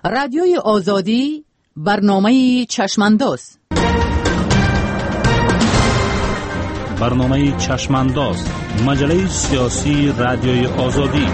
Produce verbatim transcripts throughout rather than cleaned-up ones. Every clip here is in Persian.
رادیوی آزادی برنامه چشمانداز. برنامه چشمانداز، مجله سیاسی رادیوی آزادی.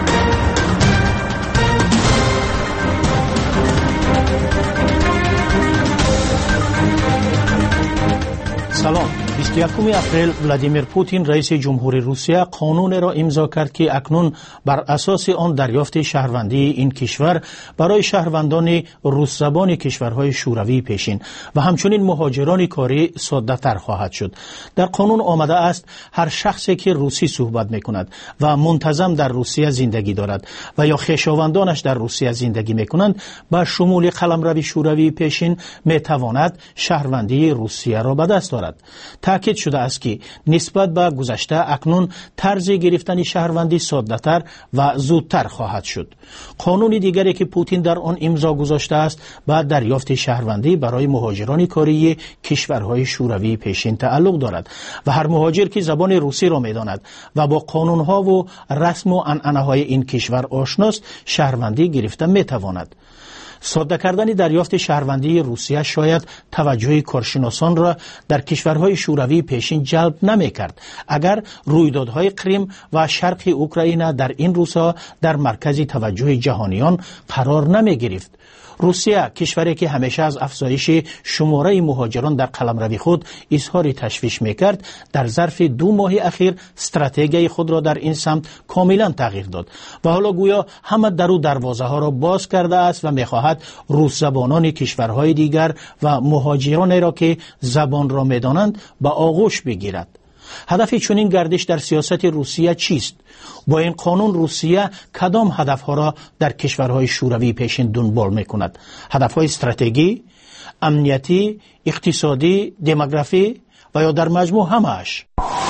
سلام. بیست و یکم اپریل ولادیمیر پوتین رئیس جمهوری روسیه قانون را امضا کرد که اکنون بر اساس آن دریافت شهروندی این کشور برای شهروندان روس زبان کشورهای شوروی پیشین و همچنین مهاجران کاری ساده تر خواهد شد. در قانون آمده است هر شخصی که روسی صحبت میکند و منتظم در روسیه زندگی دارد و یا خویشاوندانش در روسیه زندگی میکنند با شمول قلمرو شوروی پیشین میتواند شهروندی روسیه را به دست دارد. تاکید شده است که نسبت به گذشته اکنون طرز گرفتن شهروندی ساده‌تر و زودتر خواهد شد. قانون دیگری که پوتین در آن امضا گذاشته است به دریافت شهروندی برای مهاجران کاری کشورهای شوروی پیشین تعلق دارد و هر مهاجر که زبان روسی را می‌داند و با قانون‌ها و رسم و عنعنه‌های این کشور آشناست شهروندی گرفته می‌تواند. ساده کردن دریافت شهروندی روسیه شاید توجه کارشناسان را در کشورهای شوروی پیشین جلب نمی کرد اگر رویدادهای کریم و شرق اوکراین در این روزها در مرکز توجه جهانیان قرار نمی گرفت. روسیه کشوری که همیشه از افزایش شماره مهاجران در قلمرو خود اظهار تشویش میکرد در ظرف دو ماه اخیر استراتژی خود را در این سمت کاملا تغییر داد و حالا گویا همه درو دروازه ها را باز کرده است و میخواهد روس زبانان کشورهای دیگر و مهاجران را که زبان را میدانند به آغوش بگیرد. هدف چنین گردش در سیاست روسیه چیست؟ با این قانون روسیه کدام هدفها را در کشورهای شوروی پیشین دنبال میکند؟ هدفهای استراتژی، امنیتی، اقتصادی، دموگرافی و یا در مجموع همه‌اش؟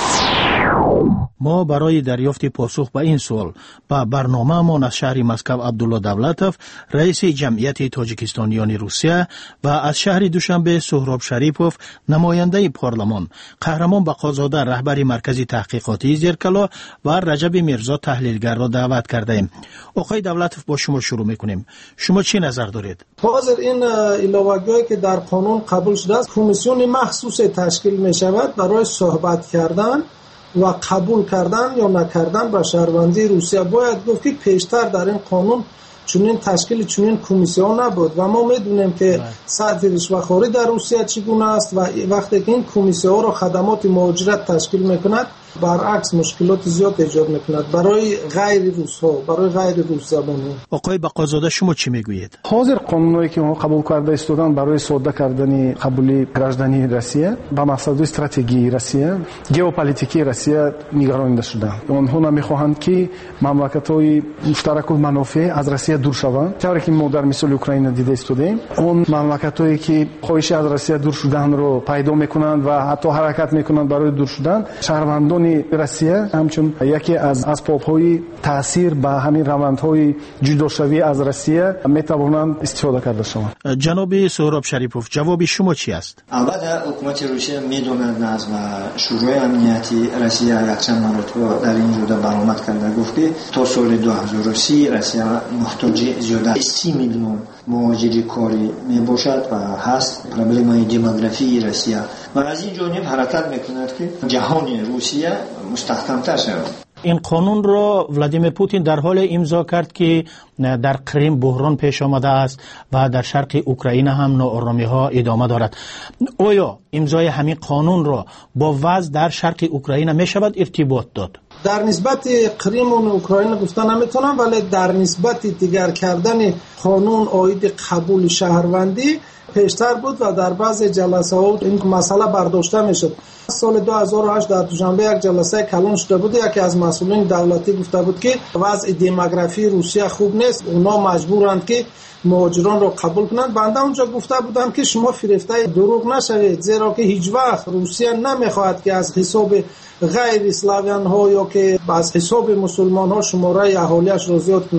ما برای دریافت پاسخ به این سوال با برنامه ما از شهر مسکو عبدالله دولتوف رئیس جمعیت تاجیکستانیان روسیه و از شهر دوشنبه سهراب شریپوف نماینده پارلمان، قهرمان بقازاده رهبر مرکز تحقیقاتی زیرکلا و رجب میرزا تحلیلگر را دعوت کرده ایم. آقای دولتوف با شما شروع میکنیم. شما چی نظر دارید؟ حاضر این علاوه‌ای که در قانون قبول شده است کمیسیون مخصوص تشکیل می شود برای صحبت کردن و قبول کردن یا نکردن به شهروندی روسیه. باید گفت که پیشتر در این قانون چنین تشکیل چنین کمیسیون نبود و ما میدونیم که سطح رشوه‌خوری در روسیه چگونه است و وقتی که این کمیسیون را خدمات مهاجرت تشکیل میکند برعکس مشکلات زیاد ایجاد میکند برای غیر روس ها، برای غیر روس زبانان. آقای بقازاده شما چی میگویید؟ حاضر قانونی که ما قبول کرده استودن برای ساده کردن قبولی گردنی روسیه با مقصد استراتژی روسیه، ژئوپلیتیکی روسیه نگرانیده شدند. آنها نمیخواهند که مملکت‌های مشترک و منافع از روسیه دور شوند. طوری که ما در مثال اوکراین دیده استودیم، اون مملکت‌هایی که خواهش از روسیه دور شدن رو پیدا میکنند و حتی حرکت میکنند برای دور شدن، شهروندان روسیه همچون یکی از اسباب‌های تاثیر به همین روندهای جداشوی از روسیه میتوانند استفاده کرده شوند. جناب سهراب شریپوف جواب شما چی است؟ البته حکومت روسیه میدوند از شورای امنیتی روسیه یکچند مرتبه در این روده برآمد کرده گفت که تا سال دو هزار و سی روسیه محتاج زیاده سی میلیون مهاجر کاری می باشد و هست پروبلمای دموگرافی روسیه و از این جانب حرکت میکند که جهان روسیه مستحکم‌تر شود. این قانون را ولادیمیر پوتین در حال امضا کرد که در کریم بحران پیش آمده است و در شرق اوکراین هم ناآرامی ها ادامه دارد. آیا امضای همین قانون را با وضع در شرق اوکراین می شود ارتباط داد؟ در نسبت کریم و اوکراین گفتن نمیتونم، ولی در نسبت دیگر کردن قانون عاید قبول شهروندی پیشتر بود و در بعض جلسه ها این مسئله برداشته میشد. سال دو هزار و هشت در دوشنبه یک جلسه کلان شده بود، یکی از مسئولین دولتی گفته بود که وضع دموگرافی روسیه خوب نیست، اونا مجبورند که مهاجران رو قبول کنند. بنده اونجا گفته بودم که شما فریفته دروغ نشوید، زیرا که هیچ وقت روسیه نمیخواهد که از حساب غیر اسلاویان ها یا که از حساب مسلمان ها شماره اهالیش رو زیاد کنند.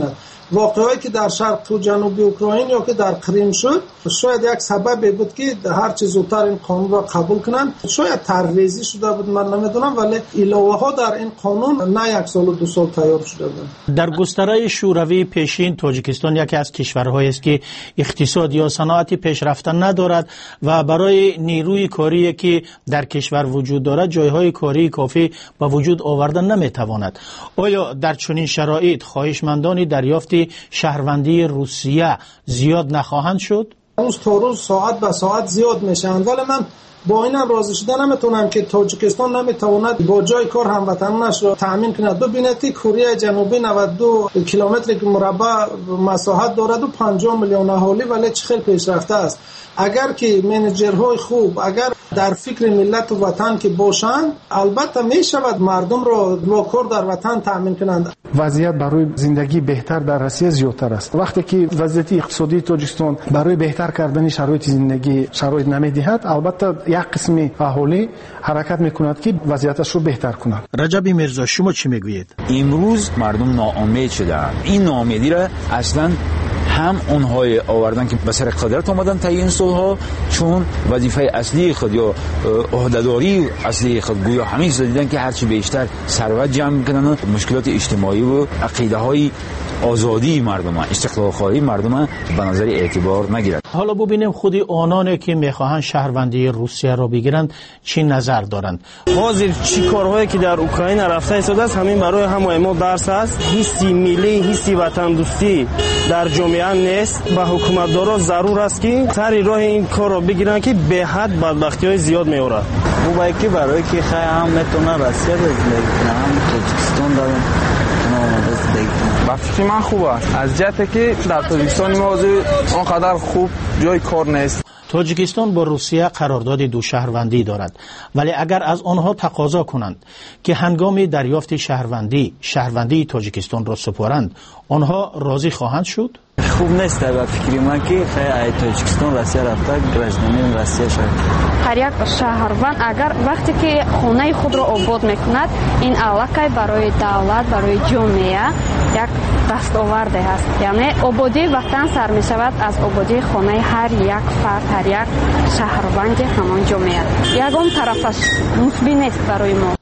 واقعی که در شرق و جنوب اوکراین یا که در کریم شد شاید یک سبب بود که هر چه زودتر این قانون را قبول کنند. شاید ترویزی شده بود، من نمیدونم، ولی علاوه ها در این قانون نه یک سال و دو سال تیار شده بود. در گستره شوروی پیشین تاجیکستان یکی از کشورهایی است که اقتصاد یا صنعتی پیشرفته ندارد و برای نیروی کاری که در کشور وجود دارد جایهای کاری کافی به وجود آوردن نمیتواند. آیا در چنین شرایط خواهشمندان دریافت شهروندی روسیه زیاد نخواهند شد؟ روز تا روز ساعت به ساعت زیاد میشن، ولی من با اینم راضی شدن نمیتونم که تاجیکستان نمیتواند با جای کار هموطنانش را تامین کند. ببینید کره جنوبی نود و دو کیلومتر مربع مساحت دارد و پنجاه میلیون اهالی، ولی چه خیلی پیشرفته است. اگر که منیجرهای خوب اگر در فکر ملت و وطن که باشند، البته می شود مردم را با کار در وطن تامین کنند. وضعیت برای زندگی بهتر در روسیه زیادتر است. وقتی که وضعیت اقتصادی تاجیکستان برای بهتر کردن شرایط زندگی شرایط نمیدهد، البته یک قسم اهالی حرکت میکند که وضعیتش رو بهتر کند. رجب میرزا، شما چی میگویید؟ امروز مردم ناامید شدند. این ناامیدی را اصلا هم اونهای آوردن که به سر قدرت آمدن تا این سالها، چون وظیفه اصلی خود یا عهدهداری اصلی خود گویا همین دیدن که هرچی بیشتر ثروت جمع میکنن، مشکلات اجتماعی و عقیده های آزادی مردم، استقلال خواهی مردم به نظر اعتبار نگیرد. حالا ببینیم خود آنانی که میخواهند شهروندی روسیه را بگیرند چی نظر دارند. حاضر چی کارهایی که در اوکراین رفته ایستاده است، همین برای همه ما درس است. حسی ملی، حسی وطن دوستی در جامعه نیست. به حکومتدارا ضرور است که سر راه این کار را بگیرن که به حد بدبختی‌های زیاد میاره. او باید که برای که خیلی هم میتونه روسیه زندگی کنه، هم تاجیکستان داریم آماده زندگی کنه. بفتی من خوب است از جهتی که در تاجیکستان ما آنقدر خوب جای کار نیست. تاجیکستان با روسیه قرارداد دو شهروندی دارد، ولی اگر از آنها تقاضا کنند که هنگام دریافت شهروندی شهروندی تاجیکستان را سپارند، آنها راضی خواهند شد؟ خوب نیست در فکری من که خیلی تاجیکستان روسیه رفته گرجنانی روسیه شد. هر یک شهروند اگر وقتی که خانه خود را آباد میکند، این علاقه برای دولت، برای جامعه یک دستاورد است. یعنی آبادی وطن سر می شود از آبادی خانه هر یک فرد، هر یک شهروند همان جامعه. یگان طرفش مثبت نیست برای ما.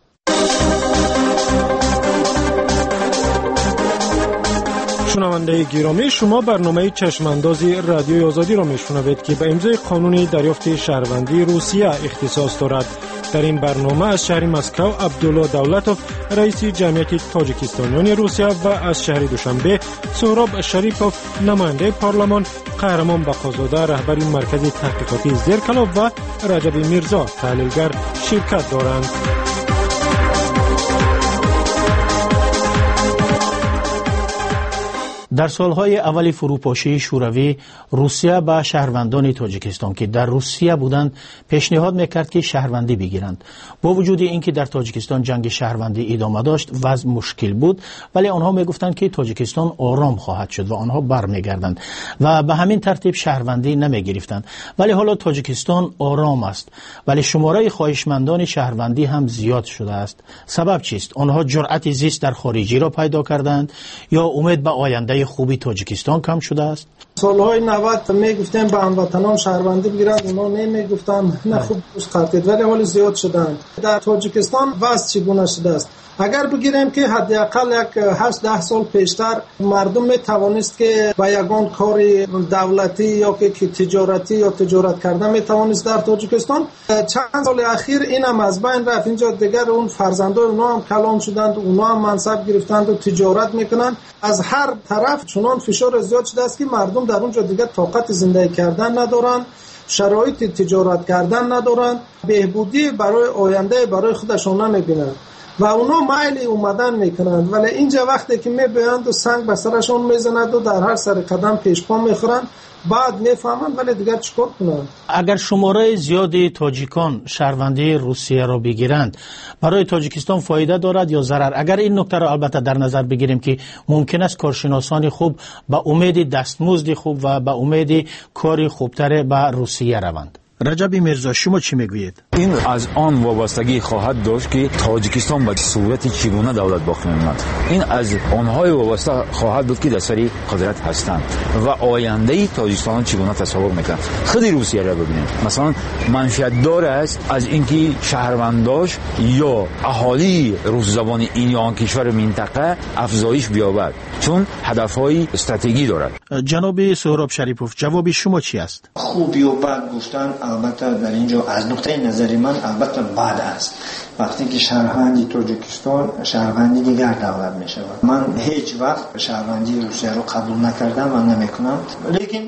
شنونده گرامی، شما برنامه چشماندازی رادیوی آزادی را میشنوید که به امضای قانون دریافت شهروندی روسیه اختصاص دارد. در این برنامه از شهر مسکو عبدالله دولتوف رئیس جمعیت تاجیکستانیان روسیه و از شهر دوشنبه سهراب شریفوف نماینده پارلمان، قهرمان بقازاده رهبر مرکز تحقیقاتی زیرکلاب و رجب میرزا تحلیلگر شرکت دارند. در سالهای اول فروپاشی شوروی، روسیه به شهروندان تاجیکستان که در روسیه بودند پیشنهاد میکرد که شهروندی بگیرند. با وجود اینکه در تاجیکستان جنگ شهروندی ادامه داشت، وضع مشکل بود، ولی آنها میگفتند که تاجیکستان آرام خواهد شد و آنها برمیگردند و به همین ترتیب شهروندی نمیگرفتند. ولی حالا تاجیکستان آرام است، ولی شماره خواهشمندان شهروندی هم زیاد شده است. سبب چیست؟ آنها جرأت زیست در خارجی را پیدا کردند یا امید به آینده خوبی تاجیکستان کم شده است؟ سالهای نود میگفتن به هموطنان شهروندی بگیرند، اونا نمیگفتن نه خوب دوست کردید، ولی حال زیاد شدند. در تاجیکستان وضع چگونه شده است؟ اگر بگیریم که حداقل یک هشت ده سال پیشتر مردم می توانست که با یگان کار دولتی یا که تجارتی یا تجارت کردن می توانست در تاجیکستان، چند سال اخیر این هم از بین رفت. اینجا دیگر اون فرزندای اونا هم کلان شدند، اونا هم منصب گرفتند و تجارت میکنند. از هر طرف چنان فشار زیاد شده است که مردم در اونجا دیگر طاقت زندگی کردن ندارند، شرایط تجارت کردن ندارند، بهبودی برای آینده برای خودشون نمیبینند و اونا میل اومدن میکنند. ولی اینجا وقتی که میبینند و سنگ به سرشون میزند و در هر سر قدم پیش پا میخورند، بعد میفهمند ولی دیگر چیکار کنند. اگر شماره زیادی تاجیکان شهروندی روسیه را بگیرند، برای تاجیکستان فایده دارد یا ضرر؟ اگر این نکته را البته در نظر بگیریم که ممکن است کارشناسان خوب به امید دستمزد خوب و به امید کاری خوبتر به روسیه روند. رجب میرزا شما چی میگویید؟ این از آن وابستگی خواهد داشت که تاجیکستان به صورت چگونه دولت باقی میماند. این از آنهای وابسته خواهد بود که در سر قدرت هستند و آینده تاجیکستان چگونه تصور میکنند. خود روسیه را ببینید، مثلا منفعت دار است از اینکه شهرونداش یا اهالی روس زبان این یا آن کشور منطقه افزایش بیابد، چون هدفهای استراتژی دارد. جناب سهراب شریپوف، جواب شما چی است؟ خوبی و بد گفتن البته در اینجا از نقطه نظر من البته بد است. وقتی که شهروندی تاجیکستان شهروندی دیگر دولت می شود. من هیچ وقت شهروندی روسیه رو قبول نکردم و نمیکنم، لیکن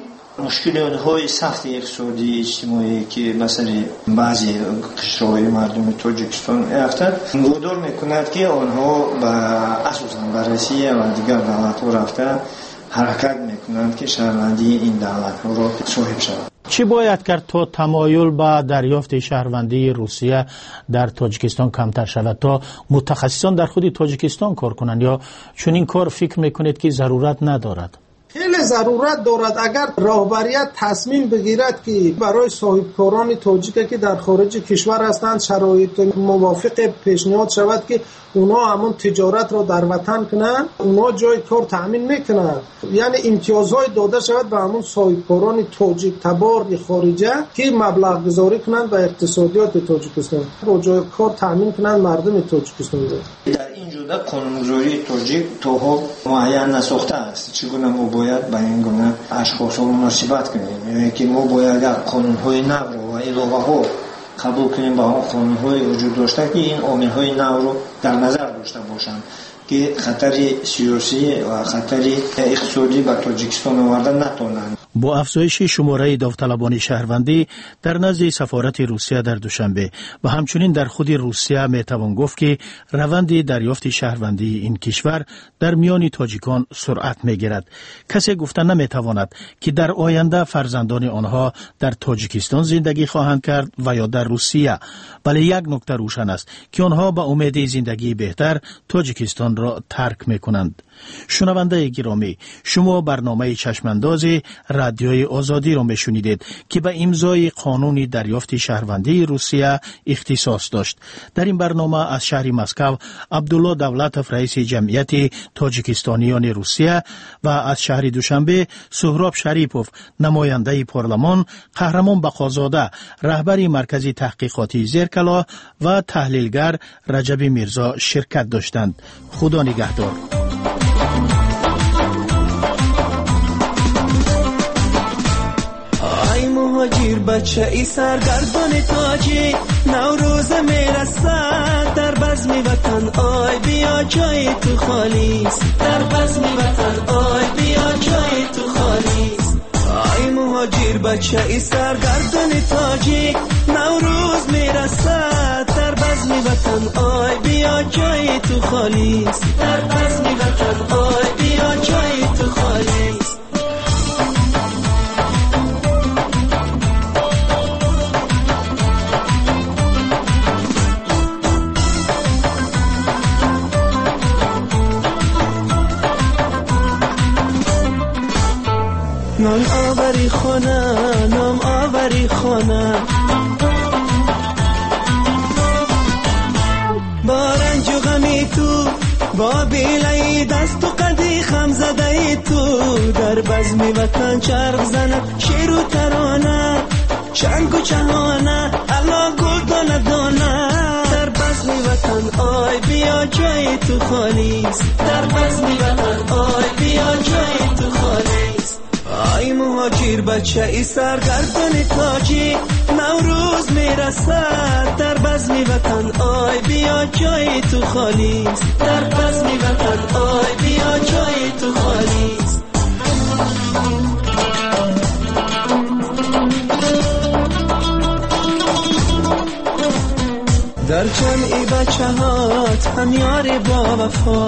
مشکلات سخت اقتصادی اجتماعی که مثلا بعضی قشرهای مردم تاجیکستان افتاد وادار میکند که آنها به اساساً به روسیه و دیگر دولت‌ها رفته حرکت میکنند که شهروندی این دولت‌ها را صاحب شوند. چی باید کرد تا تمایل به دریافت شهروندی روسیه در تاجیکستان کمتر شود، تا متخصصان در خود تاجیکستان کار کنند، یا چون این کار فکر میکنید که ضرورت ندارد؟ خیلی ضرورت دارد. اگر راهبریت تصمیم بگیرد که برای صاحبکاران تاجیک که در خارج کشور هستند شرایط موافق پیشنهاد شود که اونا همون تجارت را در وطن کنند، اونا جای کار تأمین میکنند، یعنی امتیازهای داده شود به همون صاحبکاران تاجیک تبار خارجه که مبلغ گذاری کنند و اقتصادیات تاجیکستان با جای کار تأمین کنند مردم تاجیکستان. در این جوده قانونگذاری تاجیک تا معین نساخته است. چگونه ما باید با این گونه اشخاص ها مناسبت کنیم، یعنی که ما باید قانون‌های نو و علاوه ها قبول کنیم با اون قانون‌های وجود داشته که این عامل‌های نو رو در نظر داشته باشند که خطر سیاسی و خطر اقتصادی به تاجیکستان آورده نتوانند. با افزایش شماره داوطلبان شهروندی در نزد سفارت روسیه در دوشنبه و همچنین در خود روسیه میتوان گفت که روند دریافت شهروندی این کشور در میان تاجیکان سرعت میگیرد. کسی گفتن نمیتواند که در آینده فرزندان آنها در تاجیکستان زندگی خواهند کرد و یا در روسیه، ولی یک نکته روشن است که آنها به امید زندگی بهتر تاجیکستان را ترک میکنند. شنونده گرامی، شما برنامه چشمانداز رادیوی آزادی را میشنیدید که به امضای قانون دریافت شهروندی روسیه اختصاص داشت. در این برنامه از شهر مسکو عبدالله دولتوف رئیس جمعیت تاجیکستانیان روسیه و از شهر دوشنبه سهراب شریپوف نماینده پارلمان، قهرمان بقازاده رهبر مرکز تحقیقاتی زیرکلا و تحلیلگر رجب میرزا شرکت داشتند. خدا نگهدار. مهاجر بچه ای سرگردان تاجی نوروز میرسد در بزم وطن آی بیا جای تو خالیست، در بزم وطن آی بیا جای تو خالیست. آی مهاجر بچه ای سرگردان تاجی نوروز میرسد در بزم وطن آی بیا جای تو خالیست، در بزم وطن آی بیا جای تو خالیست. نام آوری خانه، نام آوری خانه، با رنج و غمی تو، با بیلای دست و قدی خم زده تو، در بزم وطن چرخ زند شیر و ترانه، چنگ و چهانه الا گل دانه دانه، در بزم وطن آی بیا جای تو خالیست، در بزم وطن آی بیا جای تو خالیست. آی مهاجر بچه ای سرگردان تاجی نوروز میرسد در بزم وطن آی بیا جای تو خالیست، در بزم وطن آی بیا جای تو خالیست. در جمعی بچه هات هم یاری با وفا،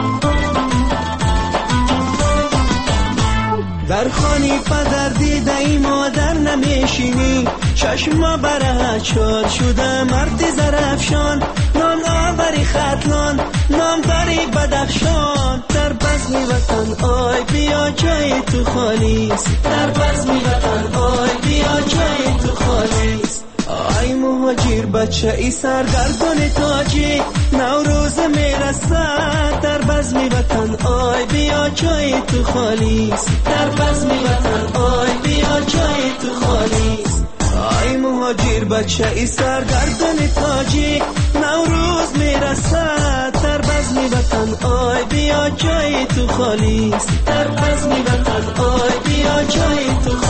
در خانی پدر دیده ای مادر نمیشینی، چشما برهت شد شده مرد زرفشان، نام آوری خطلان نام داری بدخشان، در بزم وطن آی بیا جای تو خالیست، در بزم وطن آی بیا جای تو خالیست. مهاجر بچه ای سرگردان تاجی نوروز میرسد در بزم وطن آی بیا جای تو خالیست در بزم وطن آی بیا جای تو خالیست آی مهاجر بچه ای سرگردان تاجی نوروز میرسد در بزم وطن آی بیا جای تو خالیست در بزم وطن آی بیا جای تو خالیست